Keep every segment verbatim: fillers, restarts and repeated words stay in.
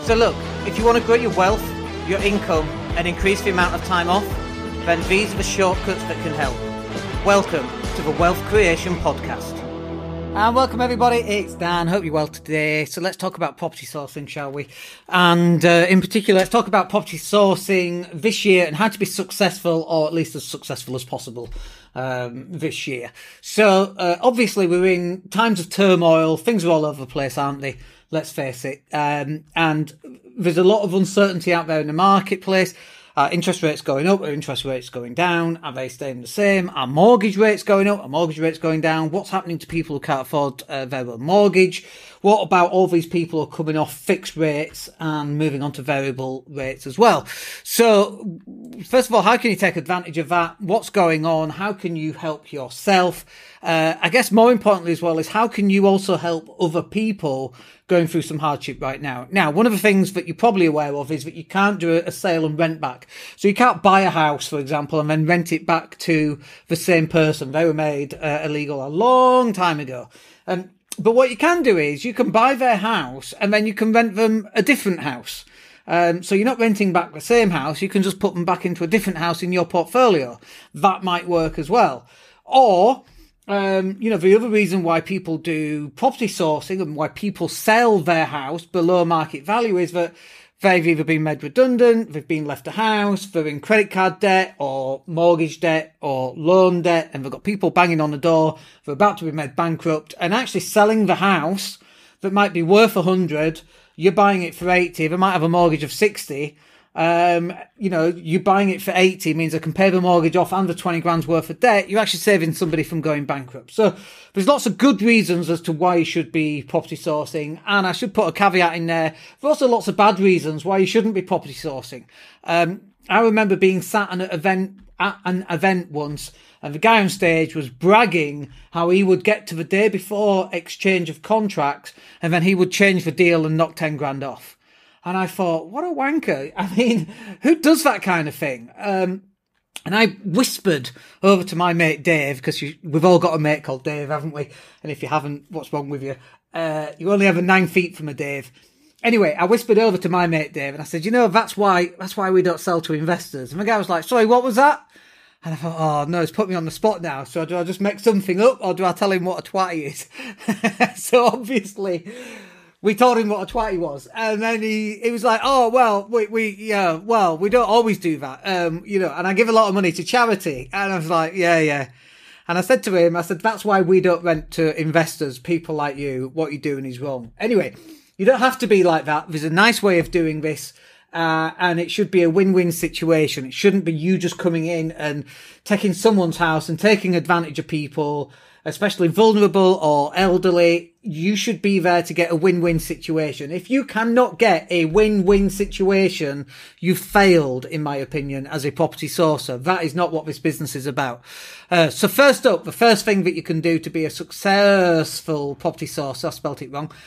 So look, if you want to grow your wealth, your income, and increase the amount of time off, then these are the shortcuts that can help. Welcome to the Wealth Creation Podcast. And welcome everybody, it's Dan, hope you're well today. So let's talk about property sourcing, shall we? And uh, in particular, let's talk about property sourcing this year and how to be successful, or at least as successful as possible um, this year. So uh, obviously we're in times of turmoil, things are all over the place, aren't they? Let's face it. Um, and there's a lot of uncertainty out there in the marketplace. Are interest rates going up? Are interest rates going down? Are they staying the same? Are mortgage rates going up? Are mortgage rates going down? What's happening to people who can't afford uh, variable mortgage? What about all these people who are coming off fixed rates and moving on to variable rates as well? So, first of all, how can you take advantage of that? What's going on? How can you help yourself? Uh, I guess more importantly as well is how can you also help other people going through some hardship right now? Now, one of the things that you're probably aware of is that you can't do a sale and rent back. So you can't buy a house, for example, and then rent it back to the same person. They were made uh, illegal a long time ago. Um, but what you can do is you can buy their house and then you can rent them a different house. Um, so you're not renting back the same house. You can just put them back into a different house in your portfolio. That might work as well. Or, Um, you know, the other reason why people do property sourcing and why people sell their house below market value is that they've either been made redundant, they've been left a house, they're in credit card debt or mortgage debt or loan debt, and they've got people banging on the door, they're about to be made bankrupt, and actually selling the house that might be worth a hundred, you're buying it for eighty, they might have a mortgage of sixty. Um, you know, you buying it for eighty means I can pay the mortgage off and the twenty grand's worth of debt. You're actually saving somebody from going bankrupt. So there's lots of good reasons as to why you should be property sourcing. And I should put a caveat in there. There's also lots of bad reasons why you shouldn't be property sourcing. Um, I remember being sat at an event, at an event once, and the guy on stage was bragging how he would get to the day before exchange of contracts and then he would change the deal and knock ten grand off. And I thought, what a wanker. I mean, who does that kind of thing? Um, and I whispered over to my mate Dave, because we've all got a mate called Dave, haven't we? And if you haven't, what's wrong with you? Uh, you only have a nine feet from a Dave. Anyway, I whispered over to my mate Dave and I said, you know, that's why, that's why we don't sell to investors. And the guy was like, sorry, what was that? And I thought, oh no, it's put me on the spot now. So do I just make something up or do I tell him what a twat he is? So obviously, we told him what a twat he was. And then he, he was like, oh, well, we, we, yeah, well, we don't always do that. Um, you know, and I give a lot of money to charity. And I was like, yeah, yeah. And I said to him, I said, that's why we don't rent to investors, people like you. What you're doing is wrong. Anyway, you don't have to be like that. There's a nice way of doing this. Uh, and it should be a win-win situation. It shouldn't be you just coming in and taking someone's house and taking advantage of people, especially vulnerable or elderly. You should be there to get a win-win situation. If you cannot get a win-win situation, you've failed, in my opinion, as a property sourcer. That is not what this business is about. Uh, so first up, the first thing that you can do to be a successful property sourcer, I spelt it wrong,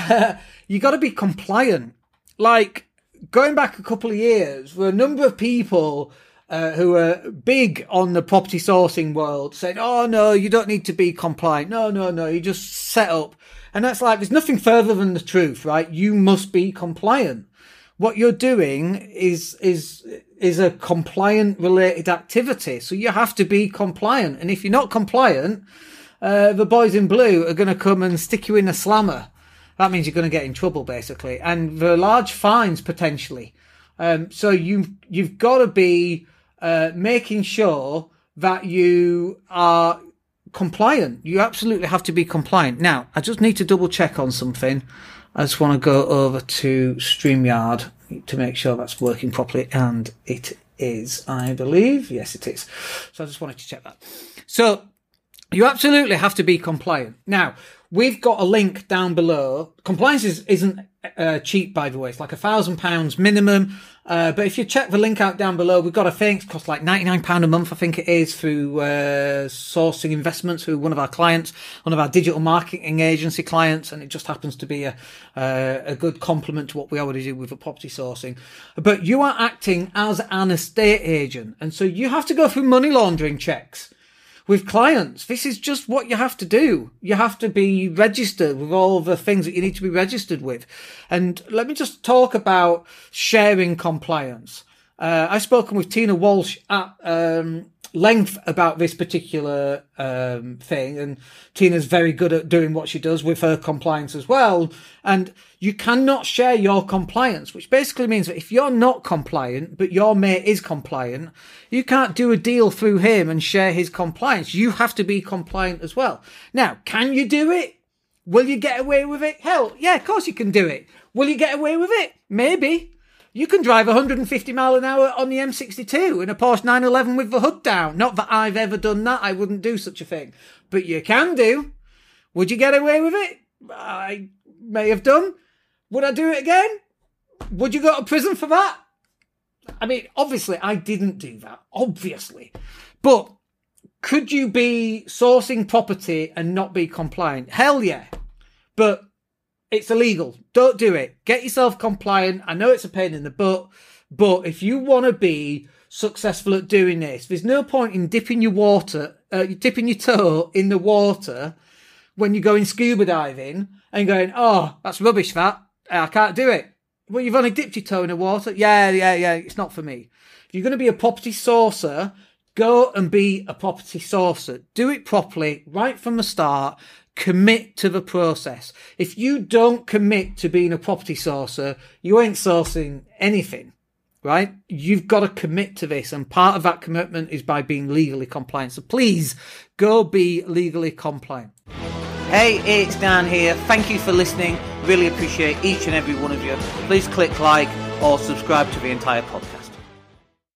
you got to be compliant. Like, going back a couple of years, there were a number of people Uh, who are big on the property sourcing world saying, oh no, you don't need to be compliant. No, no, no, you just set up. And that's like, there's nothing further than the truth, right? You must be compliant. What you're doing is, is, is a compliant related activity. So you have to be compliant. And if you're not compliant, uh, the boys in blue are going to come and stick you in a slammer. That means you're going to get in trouble basically. And there are large fines potentially. Um, so you, you've got to be, Uh, making sure that you are compliant. You absolutely have to be compliant. Now, I just need to double check on something. I just want to go over to StreamYard to make sure that's working properly. And it is, I believe. Yes, it is. So I just wanted to check that. So you absolutely have to be compliant. Now, we've got a link down below. Compliance is, isn't uh, cheap, by the way. It's like a thousand pounds minimum. Uh, but if you check the link out down below, we've got a thing. It costs like ninety-nine pounds a month, I think it is, through uh, Sourcing Investments, who one of our clients, one of our digital marketing agency clients, and it just happens to be a uh, a good complement to what we already do with the property sourcing. But you are acting as an estate agent, and so you have to go through money laundering checks. with clients. This is just what you have to do. You have to be registered with all the things that you need to be registered with. And let me just talk about sharing compliance. Uh, I've spoken with Tina Walsh at um, length about this particular um, thing, and Tina's very good at doing what she does with her compliance as well. And you cannot share your compliance, which basically means that if you're not compliant, but your mate is compliant, you can't do a deal through him and share his compliance. You have to be compliant as well. Now, can you do it? Will you get away with it? Hell, yeah, of course you can do it. Will you get away with it? Maybe. You can drive one hundred fifty mile an hour on the M sixty-two in a Porsche nine eleven with the hood down. Not that I've ever done that. I wouldn't do such a thing. But you can do. Would you get away with it? I may have done. Would I do it again? Would you go to prison for that? I mean, obviously, I didn't do that. Obviously. But could you be sourcing property and not be compliant? Hell yeah. But it's illegal. Don't do it. Get yourself compliant. I know it's a pain in the butt, but if you want to be successful at doing this, there's no point in dipping your water, uh, dipping your toe in the water when you're going scuba diving and going, oh, that's rubbish, that. I can't do it. Well, you've only dipped your toe in the water. Yeah, yeah, yeah. It's not for me. If you're going to be a property sourcer, go and be a property sourcer. Do it properly right from the start. Commit to the process. If you don't commit to being a property sourcer, you ain't sourcing anything, right? You've got to commit to this, and part of that commitment is by being legally compliant. So please go be legally compliant. Hey, it's Dan here. Thank you for listening. Really appreciate each and every one of you. Please click like or subscribe to the entire podcast.